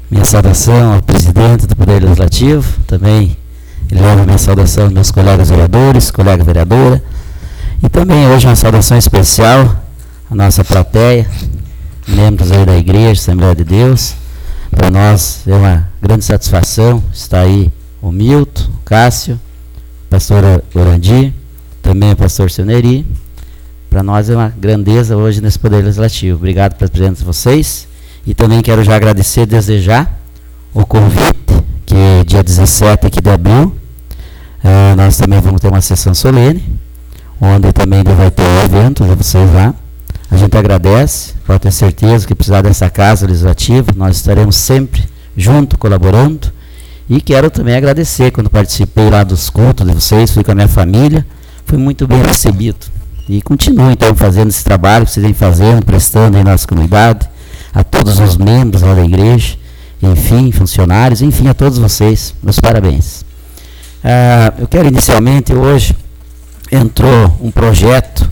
Minha saudação ao presidente do Poder Legislativo, também levo minha saudação aos meus colegas vereadores, colega vereadora, e também hoje uma saudação especial à nossa plateia, membros aí da Igreja, Assembleia de Deus. Para nós é uma grande satisfação estar aí o Milton, o Cássio, o pastor Orandi, também o pastor Sioneri. Para nós é uma grandeza hoje nesse Poder Legislativo. Obrigado pela presença de vocês. E também quero já agradecer, desejar o convite, que dia 17 aqui de abril, nós também vamos ter uma sessão solene, onde também vai ter um evento, vocês lá. A gente agradece, pode ter certeza que precisar dessa casa legislativa, nós estaremos sempre junto, colaborando. E quero também agradecer, quando participei lá dos cultos de vocês, fui com a minha família, fui muito bem recebido. E continuo então fazendo esse trabalho que vocês vêm fazendo, prestando em nossa comunidade, a todos os membros lá da igreja, enfim, funcionários, enfim, a todos vocês, meus parabéns. Eu quero inicialmente, hoje, entrou um projeto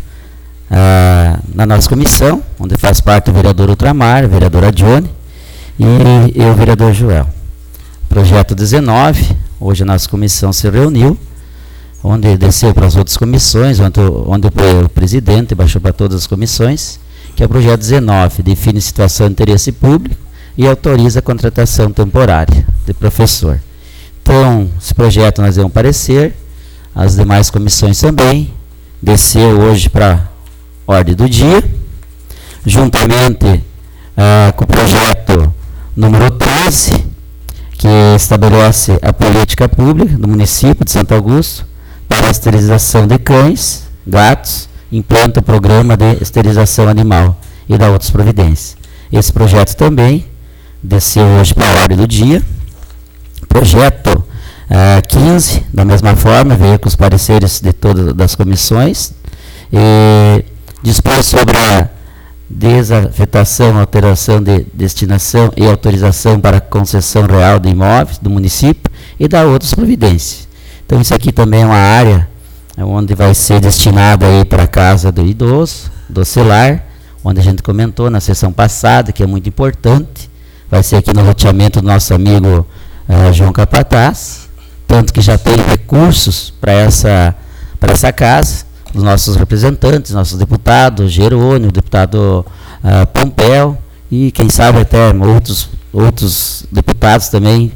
na nossa comissão, onde faz parte o vereador Ultramar, a vereadora Johnny e o vereador Joel. Projeto 19, hoje a nossa comissão se reuniu, onde desceu para as outras comissões, onde o presidente baixou para todas as comissões, que é o projeto 19, define situação de interesse público e autoriza a contratação temporária de professor. Então, esse projeto nós vamos parecer, as demais comissões também, desceu hoje para ordem do dia, juntamente com o projeto número 13, que estabelece a política pública do município de Santo Augusto para a esterilização de cães, gatos, implanta o programa de esterilização animal e dá outras providências. Esse projeto também desceu hoje para a ordem do dia. Projeto 15, da mesma forma, veio com os pareceres de todas as comissões, e dispõe sobre a desafetação, alteração de destinação e autorização para concessão real de imóveis do município e dá outras providências. Então isso aqui também é uma área onde vai ser destinada aí para a casa do idoso, do celular, onde a gente comentou na sessão passada, que é muito importante, vai ser aqui no loteamento do nosso amigo João Capataz, tanto que já tem recursos para essa casa, os nossos representantes, nossos deputados, Jerônimo, o deputado Pompeu, e quem sabe até outros deputados também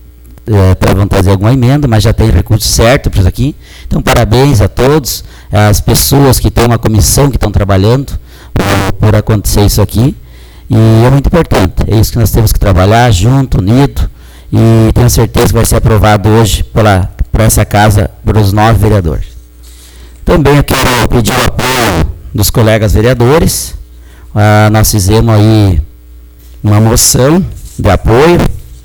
vão trazer alguma emenda, mas já tem recurso certo para isso aqui. Então, parabéns a todos, as pessoas que têm uma comissão, que estão trabalhando por acontecer isso aqui, e é muito importante, é isso que nós temos que trabalhar junto, unido, e tenho certeza que vai ser aprovado hoje por essa casa, pelos 9 vereadores. Também eu quero pedir o apoio dos colegas vereadores. Nós fizemos aí uma moção de apoio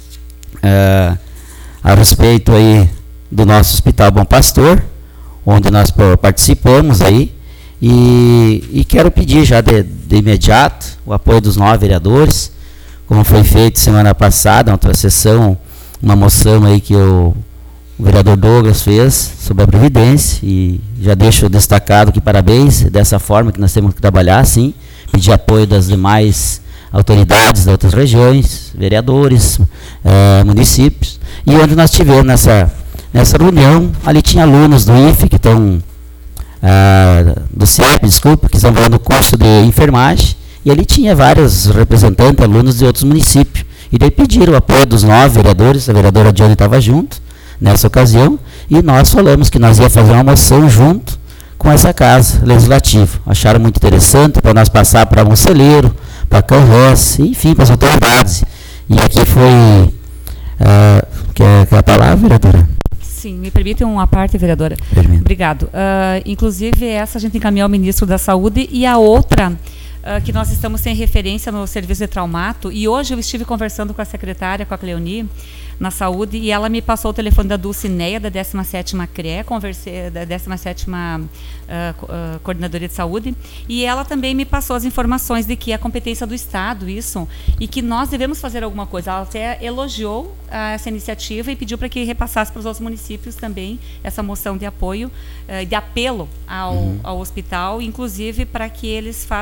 a respeito aí do nosso Hospital Bom Pastor, onde nós participamos aí, e quero pedir já de imediato o apoio dos 9 vereadores, como foi feito semana passada, outra sessão, uma moção aí que o vereador Douglas fez sobre a Previdência, e já deixo destacado que parabéns, dessa forma que nós temos que trabalhar, sim, pedir apoio das demais autoridades das outras regiões, vereadores, municípios, e onde nós tivemos nessa reunião, ali tinha alunos do IFE, que estão, do CIEP, desculpa, que estão fazendo o curso de enfermagem, e ali tinha vários representantes, alunos de outros municípios, e daí pediram o apoio dos 9 vereadores, a vereadora Johnny estava junto, nessa ocasião, e nós falamos que nós ia fazer uma moção junto com essa casa legislativa. Acharam muito interessante para nós passar para Conselheiro, para Canrés, enfim, para as autoridades. E aqui foi... quer a palavra, vereadora? Sim, me permitem uma parte, vereadora. Permito. Obrigado. Inclusive, essa a gente encaminhou ao ministro da Saúde, e a outra, que nós estamos sem referência no serviço de traumato, e hoje eu estive conversando com a secretária, com a Cleoni, na saúde, e ela me passou o telefone da Dulcineia, da 17ª CRE, conversei, da 17ª Coordenadoria de Saúde, e ela também me passou as informações de que é competência do Estado isso, e que nós devemos fazer alguma coisa. Ela até elogiou essa iniciativa e pediu para que repassasse para os outros municípios também essa moção de apoio, de apelo ao hospital, inclusive para que eles façam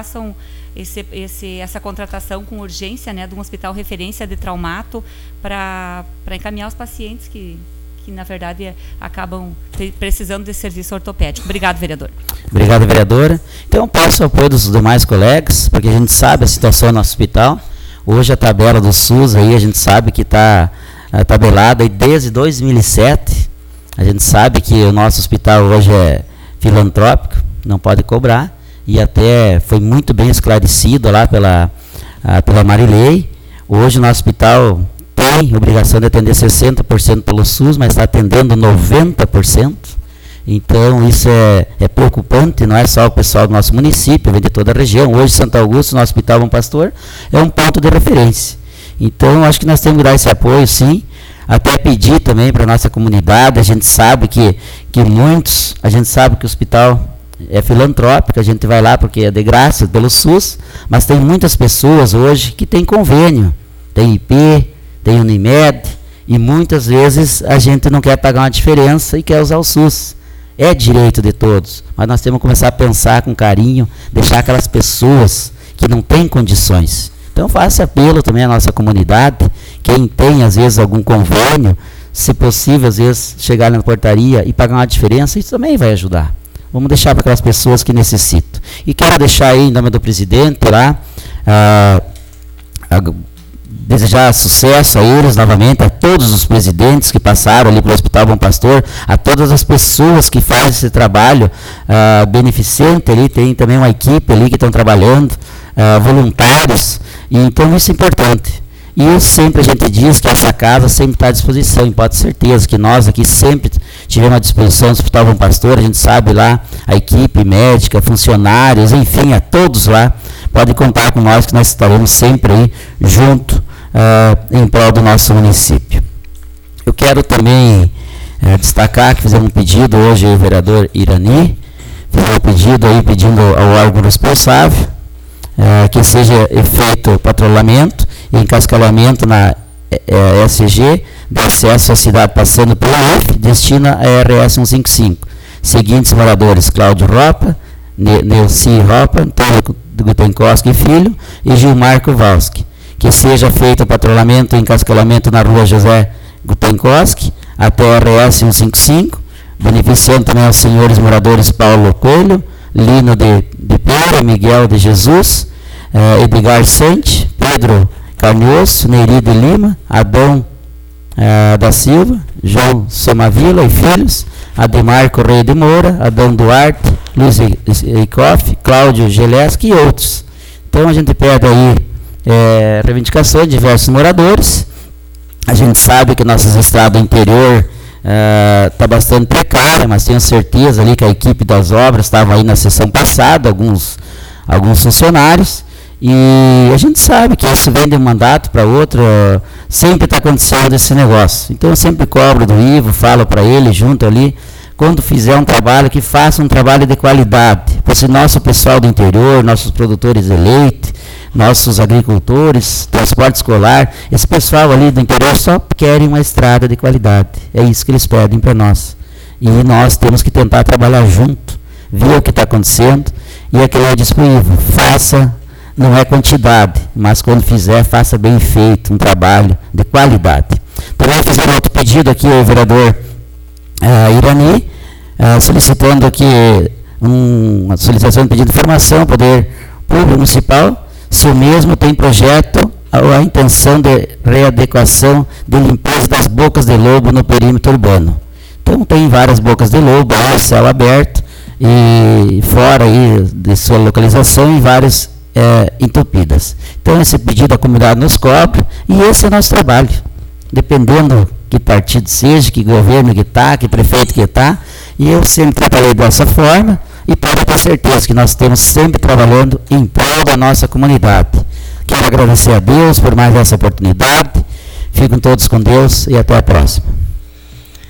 essa contratação com urgência, né, de um hospital referência de traumato para encaminhar os pacientes que na verdade acabam precisando de serviço ortopédico. Obrigado, vereador. Obrigado, vereadora. Então, peço o apoio dos demais colegas, porque a gente sabe a situação no hospital. Hoje a tabela do SUS aí, a gente sabe que está tabelada aí desde 2007. A gente sabe que o nosso hospital hoje é filantrópico, não pode cobrar, e até foi muito bem esclarecido lá pela Marilei. Hoje o nosso hospital tem obrigação de atender 60% pelo SUS, mas está atendendo 90%. Então isso é preocupante, não é só o pessoal do nosso município, vem de toda a região. Hoje Santo Augusto, nosso Hospital Bom Pastor, é um ponto de referência. Então acho que nós temos que dar esse apoio, sim. Até pedir também para a nossa comunidade, a gente sabe que a gente sabe que o hospital é filantrópico, a gente vai lá porque é de graça pelo SUS, mas tem muitas pessoas hoje que têm convênio, tem IP, tem Unimed, e muitas vezes a gente não quer pagar uma diferença e quer usar o SUS. É direito de todos, mas nós temos que começar a pensar com carinho, deixar aquelas pessoas que não têm condições. Então faça apelo também à nossa comunidade, quem tem às vezes algum convênio, se possível às vezes chegar na portaria e pagar uma diferença, isso também vai ajudar. Vamos deixar para aquelas pessoas que necessitam. E quero deixar aí, em nome do presidente lá, desejar sucesso a eles novamente, a todos os presidentes que passaram ali pelo Hospital Bom Pastor, a todas as pessoas que fazem esse trabalho beneficente ali, tem também uma equipe ali que estão trabalhando, voluntários, e então isso é importante. E sempre a gente diz que essa casa sempre está à disposição, e pode ter certeza que nós aqui sempre tivemos à disposição do Hospital Bom Pastor, a gente sabe lá, a equipe médica, funcionários, enfim, a todos lá, pode contar com nós que nós estaremos sempre aí junto em prol do nosso município. Eu quero também destacar que fizemos um pedido hoje, o vereador Irani, fez um pedido aí pedindo ao órgão responsável que seja feito o patrulhamento e encascalamento na SG de acesso à cidade passando pelo UF, destina a RS 155. Seguintes moradores: Cláudio Ropa, Neuci Ropa, Antônio Gutenkoski Filho e Gilmar Kowalski. Que seja feito o patrulhamento e encascalamento na rua José Gutenkoski até a RS 155, beneficiando também aos senhores moradores Paulo Coelho, Lino de Pera, Miguel de Jesus, Edgar Sante, Pedro Carnioso, Neiri de Lima, Adão da Silva, João Somavila e filhos, Ademar Correia de Moura, Adão Duarte, Luiz Eikoff, Cláudio Geleski e outros. Então a gente pede aí reivindicações de diversos moradores. A gente sabe que nossas estradas do interior está bastante precária, mas tenho certeza ali que a equipe das obras estava aí na sessão passada, alguns funcionários, e a gente sabe que isso vem de um mandato para outro, sempre está acontecendo esse negócio. Então eu sempre cobro do Ivo, falo para ele junto ali, quando fizer um trabalho, que faça um trabalho de qualidade, porque nosso pessoal do interior, nossos produtores de leite, nossos agricultores, transporte escolar, esse pessoal ali do interior só querem uma estrada de qualidade. É isso que eles pedem para nós. E nós temos que tentar trabalhar junto, ver o que está acontecendo, e aquilo eu disse para o Ivo, faça, não é quantidade, mas quando fizer, faça bem feito, um trabalho de qualidade. Também fizeram outro pedido aqui, o vereador Irani, solicitando aqui uma solicitação de pedido de informação, Poder Público Municipal, se o mesmo tem projeto ou a intenção de readequação de limpeza das bocas de lobo no perímetro urbano. Então tem várias bocas de lobo, céu aberto, e fora aí de sua localização, e várias entupidas. Então esse pedido a comunidade nos cobra, e esse é o nosso trabalho. Dependendo que partido seja, que governo que está, que prefeito que está, e eu sempre trabalhei dessa forma, e pode ter certeza que nós estamos sempre trabalhando em prol da nossa comunidade. Quero agradecer a Deus por mais essa oportunidade. Fiquem todos com Deus e até a próxima.